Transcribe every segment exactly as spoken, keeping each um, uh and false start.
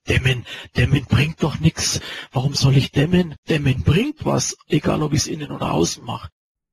Dämmen, Dämmen bringt doch nichts. Warum soll ich dämmen? Dämmen bringt was, egal ob ich es innen oder außen mache.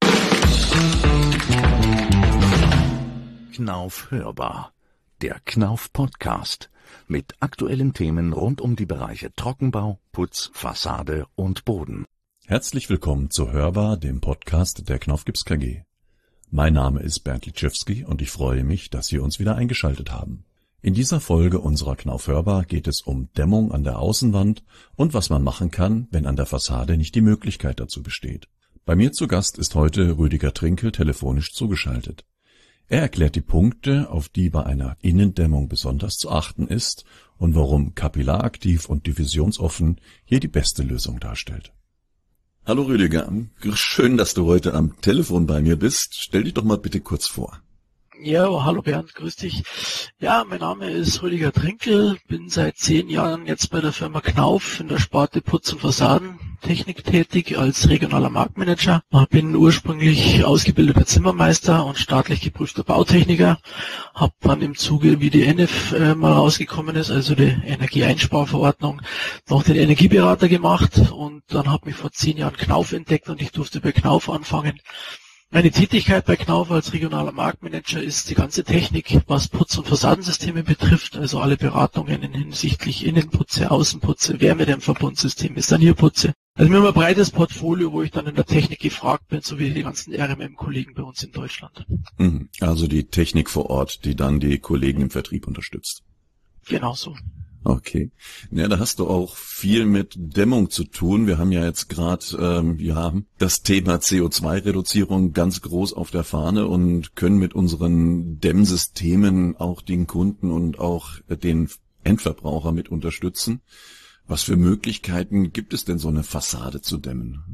Knauf hörbar. Der Knauf Podcast mit aktuellen Themen rund um die Bereiche Trockenbau, Putz, Fassade und Boden. Herzlich willkommen zu Hörbar, dem Podcast der Knauf Gips K G. Mein Name ist Bernd Litschewski und ich freue mich, dass Sie uns wieder eingeschaltet haben. In dieser Folge unserer Knauf Hörbar geht es um Dämmung an der Außenwand und was man machen kann, wenn an der Fassade nicht die Möglichkeit dazu besteht. Bei mir zu Gast ist heute Rüdiger Trinkel telefonisch zugeschaltet. Er erklärt die Punkte, auf die bei einer Innendämmung besonders zu achten ist und warum kapillaraktiv und diffusionsoffen hier die beste Lösung darstellt. Hallo Rüdiger, schön, dass du heute am Telefon bei mir bist. Stell dich doch mal bitte kurz vor. Ja, hallo Bernd, grüß dich. Ja, mein Name ist Rüdiger Trinkel, bin seit zehn Jahren jetzt bei der Firma Knauf in der Sparte Putz- und Fassadentechnik tätig als regionaler Marktmanager. Bin ursprünglich ausgebildeter Zimmermeister und staatlich geprüfter Bautechniker. Hab dann im Zuge, wie die N E F äh, mal rausgekommen ist, also die Energieeinsparverordnung, noch den Energieberater gemacht und dann hat mich vor zehn Jahren Knauf entdeckt und ich durfte bei Knauf anfangen. Meine Tätigkeit bei Knauf als regionaler Marktmanager ist die ganze Technik, was Putz- und Fassadensysteme betrifft, also alle Beratungen hinsichtlich Innenputze, Außenputze, Wärmedämmverbundsysteme, Sanierputze. Also wir haben ein breites Portfolio, wo ich dann in der Technik gefragt bin, so wie die ganzen R M M-Kollegen bei uns in Deutschland. Also die Technik vor Ort, die dann die Kollegen im Vertrieb unterstützt. Genau so. Okay. Ja, da hast du auch viel mit Dämmung zu tun. Wir haben ja jetzt gerade ähm, ja, das Thema C O zwei Reduzierung ganz groß auf der Fahne und können mit unseren Dämmsystemen auch den Kunden und auch den Endverbraucher mit unterstützen. Was für Möglichkeiten gibt es denn, so eine Fassade zu dämmen?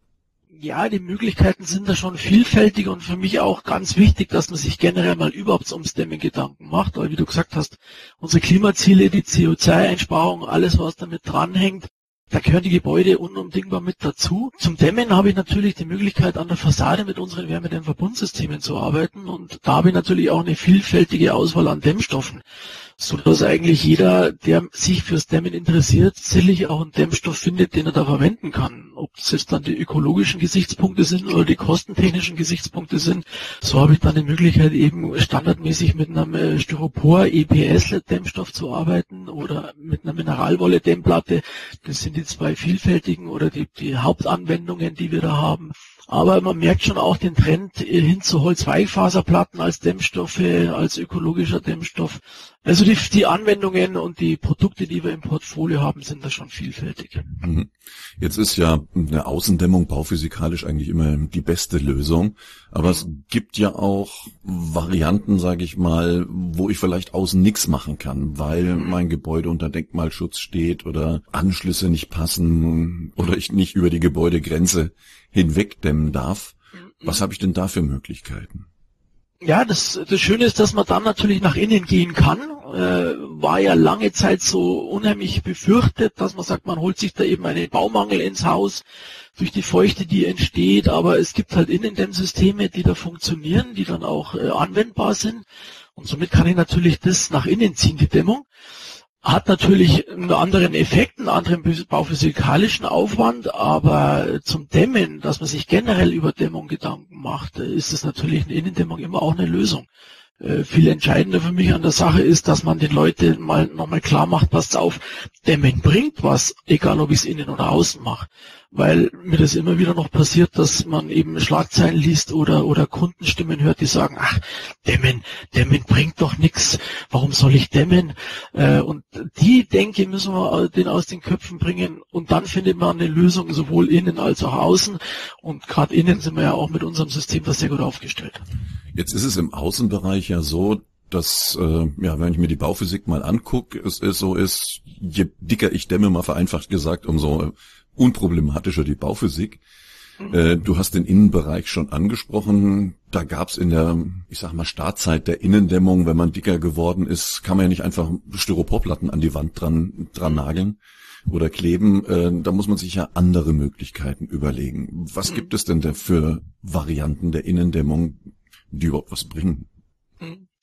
Ja, die Möglichkeiten sind da schon vielfältig und für mich auch ganz wichtig, dass man sich generell mal überhaupt ums Dämmen Gedanken macht, weil wie du gesagt hast, unsere Klimaziele, die C O zwei Einsparung, alles was damit dranhängt, da gehören die Gebäude unumdingbar mit dazu. Zum Dämmen habe ich natürlich die Möglichkeit, an der Fassade mit unseren Wärmedämmverbundsystemen zu arbeiten und da habe ich natürlich auch eine vielfältige Auswahl an Dämmstoffen, so dass eigentlich jeder, der sich fürs Dämmen interessiert, sicherlich auch einen Dämmstoff findet, den er da verwenden kann. Ob das jetzt dann die ökologischen Gesichtspunkte sind oder die kostentechnischen Gesichtspunkte sind, so habe ich dann die Möglichkeit, eben standardmäßig mit einem Styropor E P S-Dämmstoff zu arbeiten oder mit einer Mineralwolle-Dämmplatte. Das sind die zwei vielfältigen oder die, die Hauptanwendungen, die wir da haben. Aber man merkt schon auch den Trend hin zu Holzweichfaserplatten als Dämmstoffe, als ökologischer Dämmstoff. Also die, die Anwendungen und die Produkte, die wir im Portfolio haben, sind da schon vielfältig. Jetzt ist ja eine Außendämmung bauphysikalisch eigentlich immer die beste Lösung. Aber es gibt ja auch Varianten, sage ich mal, wo ich vielleicht außen nichts machen kann, weil mein Gebäude unter Denkmalschutz steht oder Anschlüsse nicht passen oder ich nicht über die Gebäudegrenze hinwegdämmen darf. Was habe ich denn da für Möglichkeiten? Ja, das, das Schöne ist, dass man dann natürlich nach innen gehen kann. Äh, war ja lange Zeit so unheimlich befürchtet, dass man sagt, man holt sich da eben einen Baumangel ins Haus durch die Feuchte, die entsteht. Aber es gibt halt Innendämmsysteme, die da funktionieren, die dann auch äh, anwendbar sind. Und somit kann ich natürlich das nach innen ziehen, die Dämmung. Hat natürlich einen anderen Effekt, einen anderen bauphysikalischen Aufwand, aber zum Dämmen, dass man sich generell über Dämmung Gedanken macht, ist es natürlich eine Innendämmung immer auch eine Lösung. Äh, viel entscheidender für mich an der Sache ist, dass man den Leuten mal nochmal klar macht, passt auf, Dämmen bringt was, egal ob ich es innen oder außen mache. Weil mir das immer wieder noch passiert, dass man eben Schlagzeilen liest oder oder Kundenstimmen hört, die sagen, ach, Dämmen, Dämmen bringt doch nichts, warum soll ich dämmen? Äh, und die Denke müssen wir den aus den Köpfen bringen und dann findet man eine Lösung sowohl innen als auch außen und gerade innen sind wir ja auch mit unserem System da sehr gut aufgestellt. Jetzt ist es im Außenbereich ja so, dass, äh, ja, wenn ich mir die Bauphysik mal angucke, es ist so ist, je dicker ich dämme, mal vereinfacht gesagt, umso unproblematischer die Bauphysik. Mhm. Äh, du hast den Innenbereich schon angesprochen. Da gab es in der, ich sag mal, Startzeit der Innendämmung, wenn man dicker geworden ist, kann man ja nicht einfach Styroporplatten an die Wand dran, dran nageln oder kleben. Äh, da muss man sich ja andere Möglichkeiten überlegen. Was gibt es denn da für Varianten der Innendämmung, die überhaupt was bringen?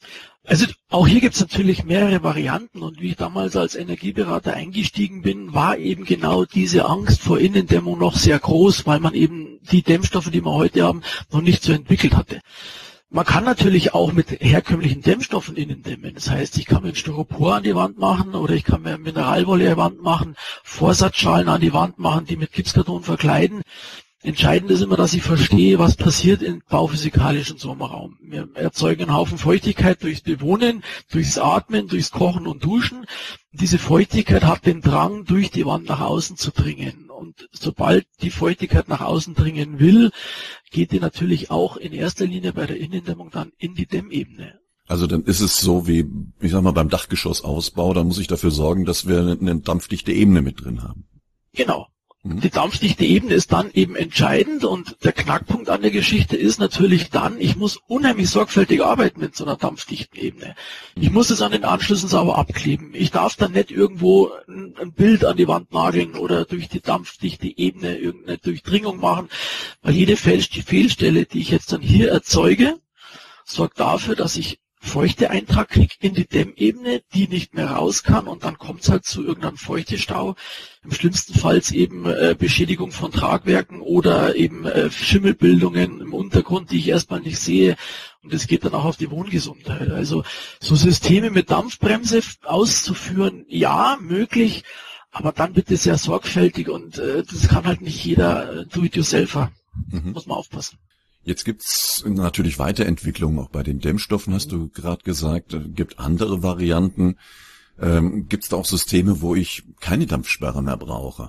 Also auch hier gibt es natürlich mehrere Varianten und wie ich damals als Energieberater eingestiegen bin, war eben genau diese Angst vor Innendämmung noch sehr groß, weil man eben die Dämmstoffe, die wir heute haben, noch nicht so entwickelt hatte. Man kann natürlich auch mit herkömmlichen Dämmstoffen innen dämmen. Das heißt, ich kann mir ein Styropor an die Wand machen oder ich kann mir Mineralwolle an die Wand machen, Vorsatzschalen an die Wand machen, die mit Gipskarton verkleiden. Entscheidend ist immer, dass ich verstehe, was passiert im bauphysikalischen Sommerraum. Wir erzeugen einen Haufen Feuchtigkeit durchs Bewohnen, durchs Atmen, durchs Kochen und Duschen. Und diese Feuchtigkeit hat den Drang, durch die Wand nach außen zu dringen. Und sobald die Feuchtigkeit nach außen dringen will, geht die natürlich auch in erster Linie bei der Innendämmung dann in die Dämmebene. Also dann ist es so wie, ich sag mal, beim Dachgeschossausbau, da muss ich dafür sorgen, dass wir eine dampfdichte Ebene mit drin haben. Genau. Die dampfdichte Ebene ist dann eben entscheidend und der Knackpunkt an der Geschichte ist natürlich dann, ich muss unheimlich sorgfältig arbeiten mit so einer dampfdichten Ebene. Ich muss es an den Anschlüssen sauber abkleben. Ich darf dann nicht irgendwo ein Bild an die Wand nageln oder durch die dampfdichte Ebene irgendeine Durchdringung machen, weil jede Fehlstelle, die ich jetzt dann hier erzeuge, sorgt dafür, dass ich Feuchteeintrag kriege in die Dämmebene, die nicht mehr raus kann und dann kommt es halt zu irgendeinem Feuchtestau. Im schlimmsten Fall eben äh, Beschädigung von Tragwerken oder eben äh, Schimmelbildungen im Untergrund, die ich erstmal nicht sehe und es geht dann auch auf die Wohngesundheit. Also so Systeme mit Dampfbremse auszuführen, ja, möglich, aber dann bitte sehr sorgfältig und äh, das kann halt nicht jeder äh, Do-it-yourselfer. Mhm. Muss man aufpassen. Jetzt gibt's natürlich Weiterentwicklungen auch bei den Dämmstoffen, hast du gerade gesagt. Es gibt andere Varianten. Ähm, gibt's da auch Systeme, wo ich keine Dampfsperre mehr brauche?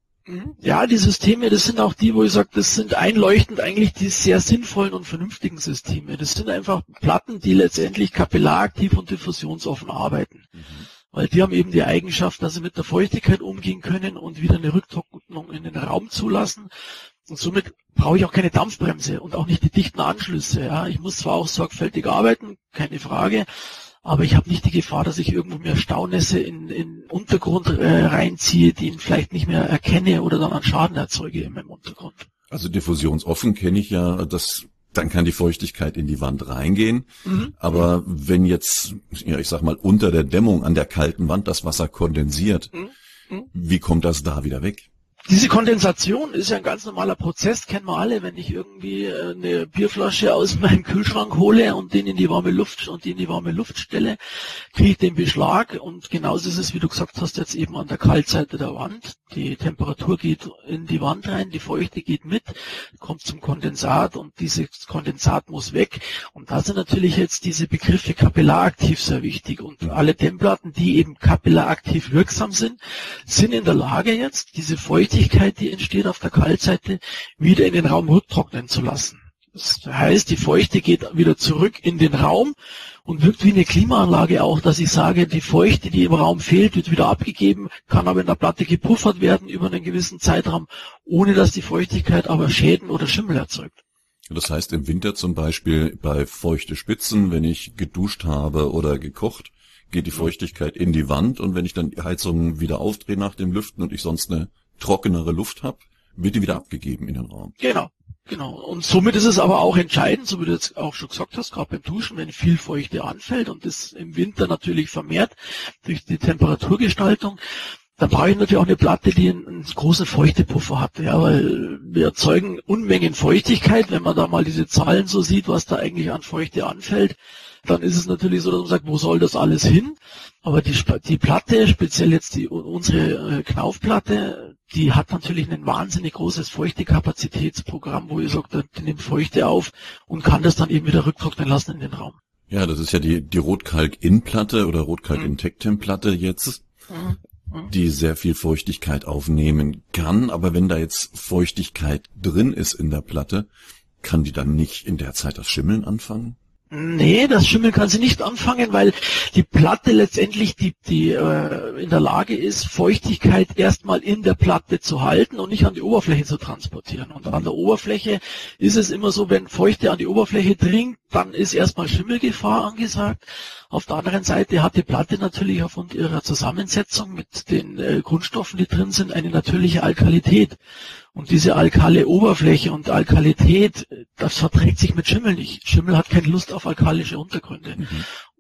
Ja, die Systeme, das sind auch die, wo ich sage, das sind einleuchtend eigentlich die sehr sinnvollen und vernünftigen Systeme. Das sind einfach Platten, die letztendlich kapillaraktiv und diffusionsoffen arbeiten. Mhm. Weil die haben eben die Eigenschaft, dass sie mit der Feuchtigkeit umgehen können und wieder eine Rücktrocknung in den Raum zulassen. Und somit brauche ich auch keine Dampfbremse und auch nicht die dichten Anschlüsse. Ja, ich muss zwar auch sorgfältig arbeiten, keine Frage, aber ich habe nicht die Gefahr, dass ich irgendwo mehr Staunässe in, in Untergrund äh, reinziehe, die ich vielleicht nicht mehr erkenne oder dann einen Schaden erzeuge in meinem Untergrund. Also diffusionsoffen kenne ich ja, dass dann kann die Feuchtigkeit in die Wand reingehen. Mhm. Aber wenn jetzt, ja, ich sag mal, unter der Dämmung an der kalten Wand das Wasser kondensiert, mhm. wie kommt das da wieder weg? Diese Kondensation ist ja ein ganz normaler Prozess, kennen wir alle, wenn ich irgendwie eine Bierflasche aus meinem Kühlschrank hole und den in die warme Luft und die in die warme Luft stelle, kriege ich den Beschlag und genauso ist es, wie du gesagt hast, jetzt eben an der Kaltseite der Wand. Die Temperatur geht in die Wand rein, die Feuchte geht mit, kommt zum Kondensat und dieses Kondensat muss weg. Und da sind natürlich jetzt diese Begriffe kapillaraktiv sehr wichtig und alle Dämmplatten, die eben kapillaraktiv wirksam sind, sind in der Lage jetzt, diese Feuchte, die entsteht auf der Kaltseite, wieder in den Raum rücktrocknen zu lassen. Das heißt, die Feuchte geht wieder zurück in den Raum und wirkt wie eine Klimaanlage auch, dass ich sage, die Feuchte, die im Raum fehlt, wird wieder abgegeben, kann aber in der Platte gepuffert werden über einen gewissen Zeitraum, ohne dass die Feuchtigkeit aber Schäden oder Schimmel erzeugt. Das heißt, im Winter zum Beispiel bei feuchte Spitzen, wenn ich geduscht habe oder gekocht, geht die Feuchtigkeit in die Wand und wenn ich dann die Heizung wieder aufdrehe nach dem Lüften und ich sonst eine trockenere Luft habe, wird die wieder abgegeben in den Raum. Genau, genau. Und somit ist es aber auch entscheidend, so wie du jetzt auch schon gesagt hast, gerade beim Duschen, wenn viel Feuchte anfällt und das im Winter natürlich vermehrt durch die Temperaturgestaltung, dann brauche ich natürlich auch eine Platte, die einen, einen großen Feuchtepuffer hat, ja, weil wir erzeugen Unmengen Feuchtigkeit, wenn man da mal diese Zahlen so sieht, was da eigentlich an Feuchte anfällt, dann ist es natürlich so, dass man sagt, wo soll das alles hin? Aber die, die Platte, speziell jetzt die unsere Knaufplatte, die hat natürlich ein wahnsinnig großes Feuchtekapazitätsprogramm, wo ich sage, die nimmt Feuchte auf und kann das dann eben wieder rücktrocknen lassen in den Raum. Ja, das ist ja die, die Rotkalk-In-Platte oder Rotkalk-In-Tectem-Platte jetzt, mhm. die sehr viel Feuchtigkeit aufnehmen kann. Aber wenn da jetzt Feuchtigkeit drin ist in der Platte, kann die dann nicht in der Zeit das Schimmeln anfangen? Nee, das Schimmeln kann sie nicht anfangen, weil die Platte letztendlich die, die äh, in der Lage ist, Feuchtigkeit erstmal in der Platte zu halten und nicht an die Oberfläche zu transportieren. Und an der Oberfläche ist es immer so, wenn Feuchte an die Oberfläche dringt, dann ist erstmal Schimmelgefahr angesagt. Auf der anderen Seite hat die Platte natürlich aufgrund ihrer Zusammensetzung mit den äh, Grundstoffen, die drin sind, eine natürliche Alkalität. Und diese alkale Oberfläche und Alkalität, das verträgt sich mit Schimmel nicht. Schimmel hat keine Lust auf alkalische Untergründe. Mhm.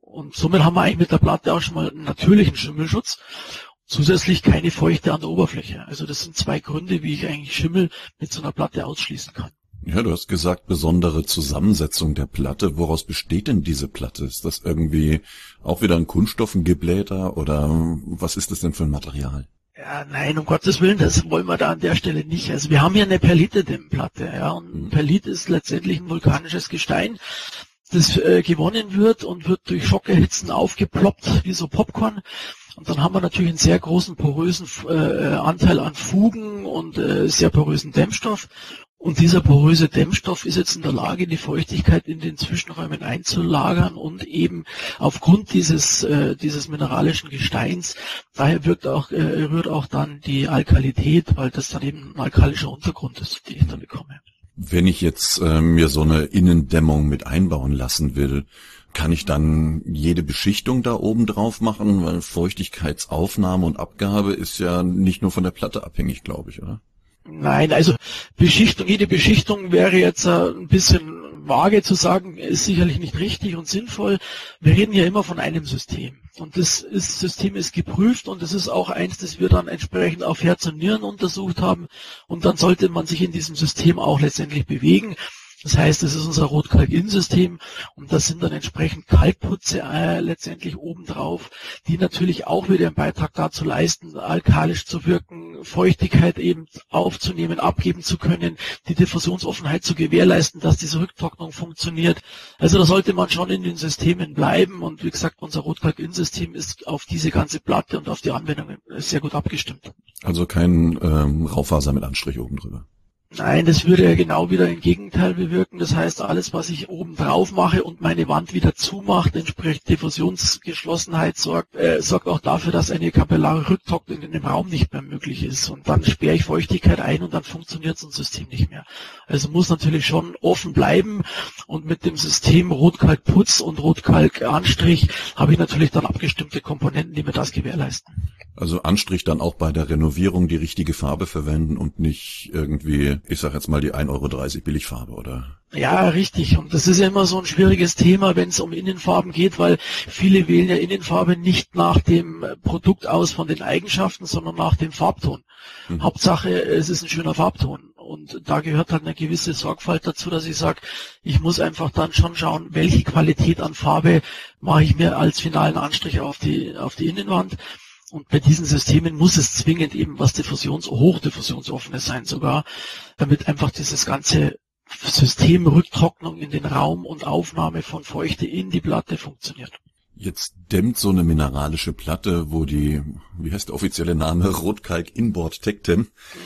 Und somit haben wir eigentlich mit der Platte auch schon mal einen natürlichen Schimmelschutz. Zusätzlich keine Feuchte an der Oberfläche. Also das sind zwei Gründe, wie ich eigentlich Schimmel mit so einer Platte ausschließen kann. Ja, du hast gesagt, besondere Zusammensetzung der Platte. Woraus besteht denn diese Platte? Ist das irgendwie auch wieder ein Kunststoffgeblähter oder was ist das denn für ein Material? Ja, nein, um Gottes Willen, das wollen wir da an der Stelle nicht. Also wir haben hier eine Perlite-Dämmplatte, ja, und mhm. Perlit ist letztendlich ein vulkanisches Gestein, das äh, gewonnen wird und wird durch Schockerhitzen aufgeploppt, wie so Popcorn. Und dann haben wir natürlich einen sehr großen porösen äh, Anteil an Fugen und äh, sehr porösen Dämmstoff. Und dieser poröse Dämmstoff ist jetzt in der Lage, die Feuchtigkeit in den Zwischenräumen einzulagern und eben aufgrund dieses äh, dieses mineralischen Gesteins, daher wirkt auch äh, rührt auch dann die Alkalität, weil das dann eben ein alkalischer Untergrund ist, den ich da bekomme. Wenn ich jetzt äh, mir so eine Innendämmung mit einbauen lassen will, kann ich dann jede Beschichtung da oben drauf machen, weil Feuchtigkeitsaufnahme und Abgabe ist ja nicht nur von der Platte abhängig, glaube ich, oder? Nein, also Beschichtung, jede Beschichtung wäre jetzt äh, ein bisschen vage zu sagen, ist sicherlich nicht richtig und sinnvoll. Wir reden ja immer von einem System. Und das ist, System ist geprüft und das ist auch eins, das wir dann entsprechend auf Herz und Nieren untersucht haben. Und dann sollte man sich in diesem System auch letztendlich bewegen. Das heißt, das ist unser Rotkalk-In-System und das sind dann entsprechend Kalkputze äh, letztendlich obendrauf, die natürlich auch wieder einen Beitrag dazu leisten, alkalisch zu wirken, Feuchtigkeit eben aufzunehmen, abgeben zu können, die Diffusionsoffenheit zu gewährleisten, dass diese Rücktrocknung funktioniert. Also da sollte man schon in den Systemen bleiben und wie gesagt, unser Rotkalk-In-System ist auf diese ganze Platte und auf die Anwendungen sehr gut abgestimmt. Also kein ähm, Raufaser mit Anstrich oben drüber. Nein, das würde ja genau wieder im Gegenteil bewirken. Das heißt, alles, was ich oben drauf mache und meine Wand wieder zumacht, entsprechend Diffusionsgeschlossenheit, sorgt, äh, sorgt auch dafür, dass eine kapillare Rücktrocknung in dem Raum nicht mehr möglich ist. Und dann sperre ich Feuchtigkeit ein und dann funktioniert so ein System nicht mehr. Also muss natürlich schon offen bleiben. Und mit dem System Rotkalkputz und Rotkalkanstrich habe ich natürlich dann abgestimmte Komponenten, die mir das gewährleisten. Also Anstrich dann auch bei der Renovierung die richtige Farbe verwenden und nicht irgendwie, ich sag jetzt mal die ein Euro dreißig Billigfarbe, oder? Ja, richtig. Und das ist ja immer so ein schwieriges Thema, wenn es um Innenfarben geht, weil viele wählen ja Innenfarbe nicht nach dem Produkt aus von den Eigenschaften, sondern nach dem Farbton. Mhm. Hauptsache, es ist ein schöner Farbton. Und da gehört halt eine gewisse Sorgfalt dazu, dass ich sage, ich muss einfach dann schon schauen, welche Qualität an Farbe mache ich mir als finalen Anstrich auf die, auf die Innenwand. Und bei diesen Systemen muss es zwingend eben was Diffusions-, hochdiffusionsoffenes sein sogar, damit einfach dieses ganze System Rücktrocknung in den Raum und Aufnahme von Feuchte in die Platte funktioniert. Jetzt dämmt so eine mineralische Platte, wo die, wie heißt der offizielle Name, Rotkalk Inboard Tectem,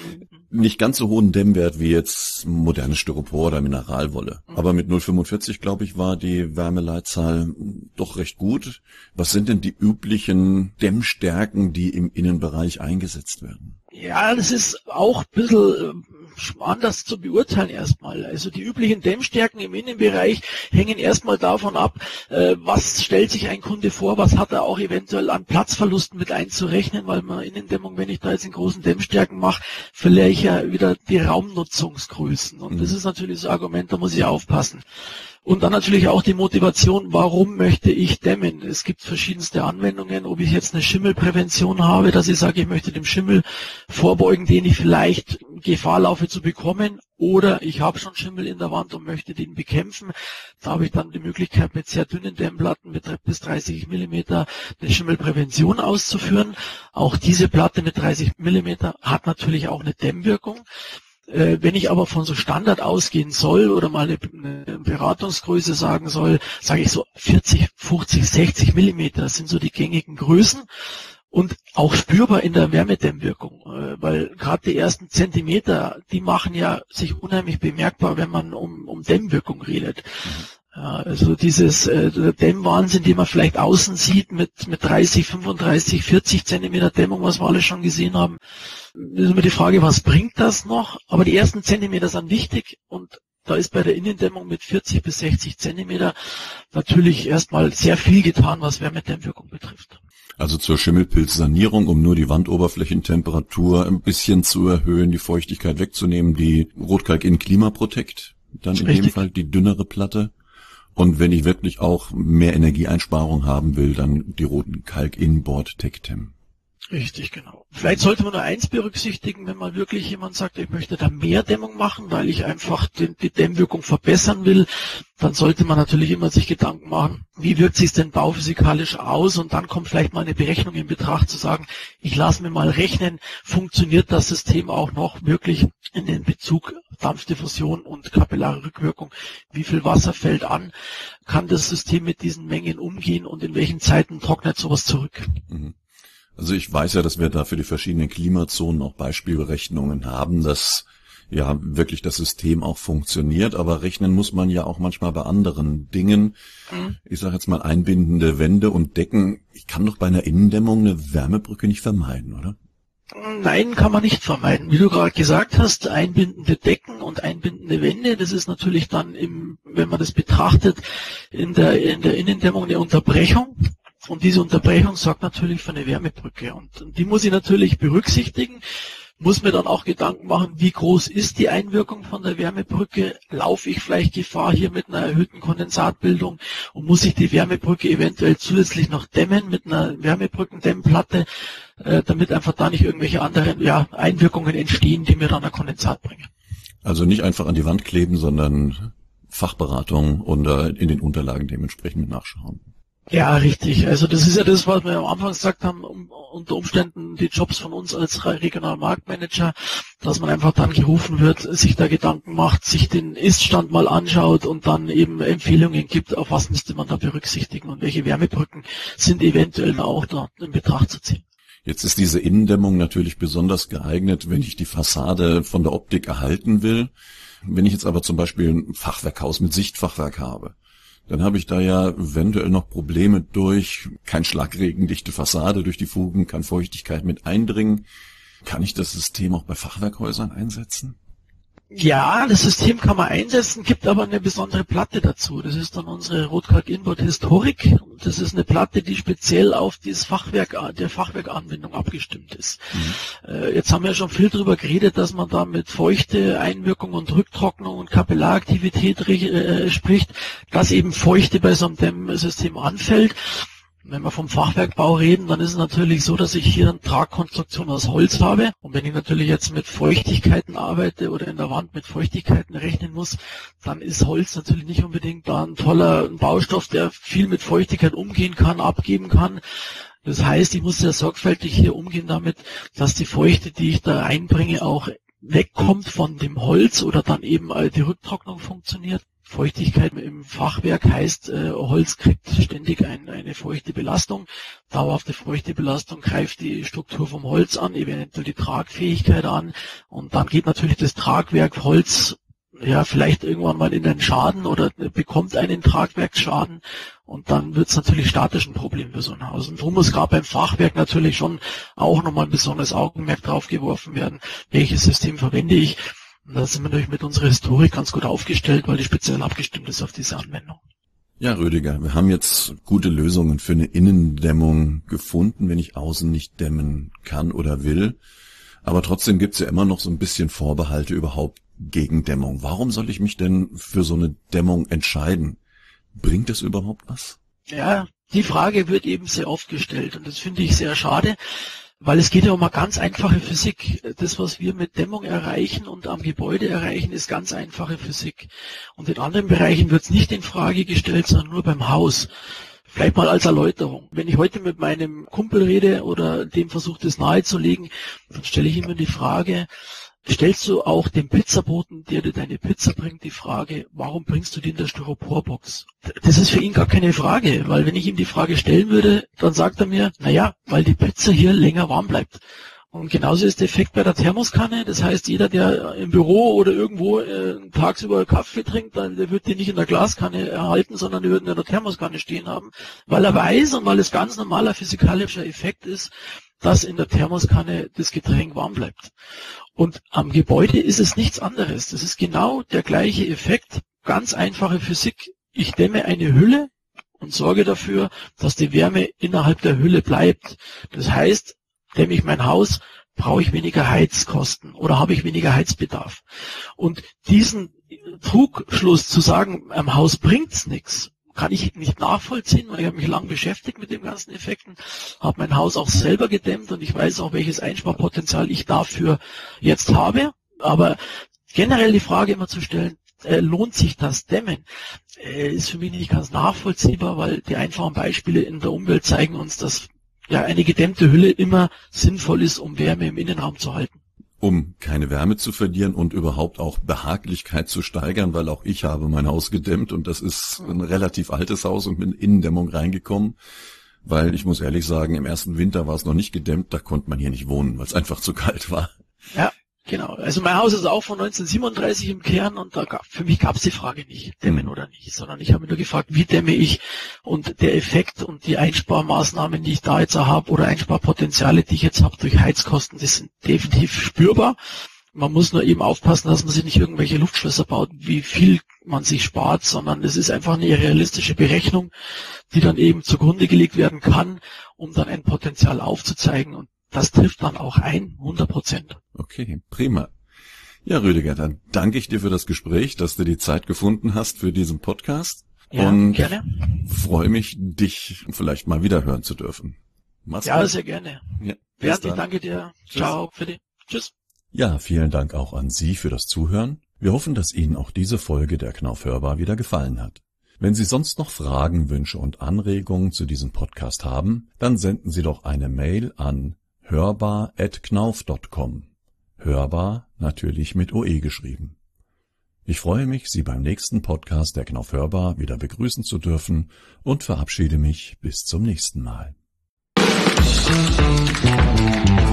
nicht ganz so hohen Dämmwert wie jetzt modernes Styropor oder Mineralwolle. Aber mit null Komma fünfundvierzig, glaube ich, war die Wärmeleitzahl doch recht gut. Was sind denn die üblichen Dämmstärken, die im Innenbereich eingesetzt werden? Ja, das ist auch ein bisschen anders zu beurteilen erstmal. Also die üblichen Dämmstärken im Innenbereich hängen erstmal davon ab, äh, was stellt sich ein Kunde vor, was hat er auch eventuell an Platzverlusten mit einzurechnen, weil man Innendämmung, wenn ich da jetzt in großen Dämmstärken mache, verliere ich ja wieder die Raumnutzungsgrößen. Und mhm. das ist natürlich so ein Argument, da muss ich aufpassen. Und dann natürlich auch die Motivation, warum möchte ich dämmen? Es gibt verschiedenste Anwendungen, ob ich jetzt eine Schimmelprävention habe, dass ich sage, ich möchte dem Schimmel vorbeugen, den ich vielleicht Gefahr laufe zu bekommen, oder ich habe schon Schimmel in der Wand und möchte den bekämpfen. Da habe ich dann die Möglichkeit, mit sehr dünnen Dämmplatten mit bis dreißig Millimeter eine Schimmelprävention auszuführen. Auch diese Platte mit dreißig Millimeter hat natürlich auch eine Dämmwirkung. Wenn ich aber von so Standard ausgehen soll oder mal eine, eine Beratungsgröße sagen soll, sage ich so vierzig, fünfzig, sechzig Millimeter, das sind so die gängigen Größen und auch spürbar in der Wärmedämmwirkung, weil gerade die ersten Zentimeter, die machen ja sich unheimlich bemerkbar, wenn man um, um Dämmwirkung redet. Ja, also dieses äh, Dämmwahnsinn, den man vielleicht außen sieht mit mit dreißig, fünfunddreißig, vierzig Zentimeter Dämmung, was wir alle schon gesehen haben, ist immer die Frage, was bringt das noch? Aber die ersten Zentimeter sind wichtig und da ist bei der Innendämmung mit vierzig bis sechzig Zentimeter natürlich erstmal sehr viel getan, was Wärmedämmwirkung betrifft. Also zur Schimmelpilzsanierung, um nur die Wandoberflächentemperatur ein bisschen zu erhöhen, die Feuchtigkeit wegzunehmen, die Rotkalk in Klimaprotect, dann in Richtig. dem Fall die dünnere Platte. Und wenn ich wirklich auch mehr Energieeinsparung haben will, dann die roten Kalk Inboard Tectem. Richtig, genau. Vielleicht sollte man nur eins berücksichtigen, wenn man wirklich jemand sagt, ich möchte da mehr Dämmung machen, weil ich einfach die, die Dämmwirkung verbessern will, dann sollte man natürlich immer sich Gedanken machen, wie wirkt sich denn bauphysikalisch aus, und dann kommt vielleicht mal eine Berechnung in Betracht zu sagen, ich lasse mir mal rechnen, funktioniert das System auch noch wirklich in den Bezug Dampfdiffusion und kapillare Rückwirkung, wie viel Wasser fällt an, kann das System mit diesen Mengen umgehen und in welchen Zeiten trocknet sowas zurück. Mhm. Also ich weiß ja, dass wir da für die verschiedenen Klimazonen auch Beispielberechnungen haben, dass ja wirklich das System auch funktioniert, aber rechnen muss man ja auch manchmal bei anderen Dingen. Mhm. Ich sage jetzt mal einbindende Wände und Decken. Ich kann doch bei einer Innendämmung eine Wärmebrücke nicht vermeiden, oder? Nein, kann man nicht vermeiden. Wie du gerade gesagt hast, einbindende Decken und einbindende Wände, das ist natürlich dann, im, wenn man das betrachtet, in der, in der Innendämmung eine Unterbrechung. Und diese Unterbrechung sorgt natürlich für eine Wärmebrücke. Und die muss ich natürlich berücksichtigen, muss mir dann auch Gedanken machen, wie groß ist die Einwirkung von der Wärmebrücke? Laufe ich vielleicht Gefahr hier mit einer erhöhten Kondensatbildung und muss ich die Wärmebrücke eventuell zusätzlich noch dämmen mit einer Wärmebrückendämmplatte, äh, damit einfach da nicht irgendwelche anderen ja, Einwirkungen entstehen, die mir dann ein Kondensat bringen. Also nicht einfach an die Wand kleben, sondern Fachberatung und äh, in den Unterlagen dementsprechend mit nachschauen. Ja, richtig. Also das ist ja das, was wir am Anfang gesagt haben, um, unter Umständen die Jobs von uns als Regionalmarktmanager, dass man einfach dann gerufen wird, sich da Gedanken macht, sich den Ist-Stand mal anschaut und dann eben Empfehlungen gibt, auf was müsste man da berücksichtigen und welche Wärmebrücken sind eventuell auch da in Betracht zu ziehen. Jetzt ist diese Innendämmung natürlich besonders geeignet, wenn ich die Fassade von der Optik erhalten will. Wenn ich jetzt aber zum Beispiel ein Fachwerkhaus mit Sichtfachwerk habe, dann habe ich da ja eventuell noch Probleme durch kein schlagregendichte Fassade, durch die Fugen kann Feuchtigkeit mit eindringen. Kann ich das System auch bei Fachwerkhäusern einsetzen? Ja, das System kann man einsetzen, gibt aber eine besondere Platte dazu. Das ist dann unsere Rotkalk Inboard Historic. Das ist eine Platte, die speziell auf dieses Fachwerk, der Fachwerkanwendung abgestimmt ist. Mhm. Äh, jetzt haben wir ja schon viel darüber geredet, dass man da mit feuchte Einwirkung und Rücktrocknung und Kapillaraktivität äh, spricht, dass eben Feuchte bei so einem Dämmsystem anfällt. Wenn wir vom Fachwerkbau reden, dann ist es natürlich so, dass ich hier eine Tragkonstruktion aus Holz habe. Und wenn ich natürlich jetzt mit Feuchtigkeiten arbeite oder in der Wand mit Feuchtigkeiten rechnen muss, dann ist Holz natürlich nicht unbedingt da ein toller Baustoff, der viel mit Feuchtigkeit umgehen kann, abgeben kann. Das heißt, ich muss sehr sorgfältig hier umgehen damit, dass die Feuchte, die ich da einbringe, auch wegkommt von dem Holz oder dann eben die Rücktrocknung funktioniert. Feuchtigkeit im Fachwerk heißt, äh, Holz kriegt ständig ein, eine feuchte Belastung. Dauerhafte feuchte Belastung greift die Struktur vom Holz an, eventuell die Tragfähigkeit an. Und dann geht natürlich das Tragwerk Holz ja vielleicht irgendwann mal in den Schaden oder bekommt einen Tragwerksschaden. Und dann wird es natürlich statisch ein Problem für so ein Haus. Und darum muss gerade beim Fachwerk natürlich schon auch nochmal ein besonderes Augenmerk drauf geworfen werden, welches System verwende ich. Und da sind wir natürlich mit unserer Historik ganz gut aufgestellt, weil die speziell abgestimmt ist auf diese Anwendung. Ja, Rüdiger, wir haben jetzt gute Lösungen für eine Innendämmung gefunden, wenn ich außen nicht dämmen kann oder will. Aber trotzdem gibt's ja immer noch so ein bisschen Vorbehalte überhaupt gegen Dämmung. Warum soll ich mich denn für so eine Dämmung entscheiden? Bringt das überhaupt was? Ja, die Frage wird eben sehr oft gestellt und das finde ich sehr schade. Weil es geht ja um eine ganz einfache Physik. Das, was wir mit Dämmung erreichen und am Gebäude erreichen, ist ganz einfache Physik. Und in anderen Bereichen wird es nicht in Frage gestellt, sondern nur beim Haus. Vielleicht mal als Erläuterung. Wenn ich heute mit meinem Kumpel rede oder dem versuche, das nahezulegen, dann stelle ich immer die Frage, stellst du auch dem Pizzaboten, der dir deine Pizza bringt, die Frage, warum bringst du die in der Styroporbox? Das ist für ihn gar keine Frage, weil wenn ich ihm die Frage stellen würde, dann sagt er mir, naja, weil die Pizza hier länger warm bleibt. Und genauso ist der Effekt bei der Thermoskanne. Das heißt, jeder, der im Büro oder irgendwo äh, tagsüber Kaffee trinkt, dann, der wird den nicht in der Glaskanne erhalten, sondern der wird in der Thermoskanne stehen haben, weil er weiß und weil es ganz normaler physikalischer Effekt ist, dass in der Thermoskanne das Getränk warm bleibt. Und am Gebäude ist es nichts anderes. Das ist genau der gleiche Effekt. Ganz einfache Physik. Ich dämme eine Hülle und sorge dafür, dass die Wärme innerhalb der Hülle bleibt. Das heißt, dämme ich mein Haus, brauche ich weniger Heizkosten oder habe ich weniger Heizbedarf. Und diesen Trugschluss zu sagen, am Haus bringt's nichts, kann ich nicht nachvollziehen, weil ich habe mich lang beschäftigt mit den ganzen Effekten, habe mein Haus auch selber gedämmt und ich weiß auch, welches Einsparpotenzial ich dafür jetzt habe. Aber generell die Frage immer zu stellen, äh, lohnt sich das Dämmen, äh, ist für mich nicht ganz nachvollziehbar, weil die einfachen Beispiele in der Umwelt zeigen uns, dass ja eine gedämmte Hülle immer sinnvoll ist, um Wärme im Innenraum zu halten. Um keine Wärme zu verlieren und überhaupt auch Behaglichkeit zu steigern, weil auch ich habe mein Haus gedämmt und das ist ein relativ altes Haus und mit Innendämmung reingekommen, weil ich muss ehrlich sagen, im ersten Winter war es noch nicht gedämmt, da konnte man hier nicht wohnen, weil es einfach zu kalt war. Ja, genau. Also mein Haus ist auch von neunzehnhundertsiebenunddreißig im Kern und da gab, für mich gab es die Frage nicht, dämmen oder nicht, sondern ich habe mich nur gefragt, wie dämme ich, und der Effekt und die Einsparmaßnahmen, die ich da jetzt habe oder Einsparpotenziale, die ich jetzt habe durch Heizkosten, die sind definitiv spürbar. Man muss nur eben aufpassen, dass man sich nicht irgendwelche Luftschlösser baut, wie viel man sich spart, sondern es ist einfach eine realistische Berechnung, die dann eben zugrunde gelegt werden kann, um dann ein Potenzial aufzuzeigen, und das trifft dann auch ein, hundert Prozent. Okay, prima. Ja, Rüdiger, dann danke ich dir für das Gespräch, dass du die Zeit gefunden hast für diesen Podcast. Ja, und gerne. Freue mich, dich vielleicht mal wieder hören zu dürfen. Mach's Ja, gut. sehr gerne. Ja, Bernd, ich danke dir. Tschüss. Ciao, für dich. Tschüss. Ja, vielen Dank auch an Sie für das Zuhören. Wir hoffen, dass Ihnen auch diese Folge der Knauf Hörbar wieder gefallen hat. Wenn Sie sonst noch Fragen, Wünsche und Anregungen zu diesem Podcast haben, dann senden Sie doch eine Mail an hörbar at knauf punkt com. Hörbar natürlich mit O E geschrieben. Ich freue mich, Sie beim nächsten Podcast der Knauf Hörbar wieder begrüßen zu dürfen und verabschiede mich bis zum nächsten Mal.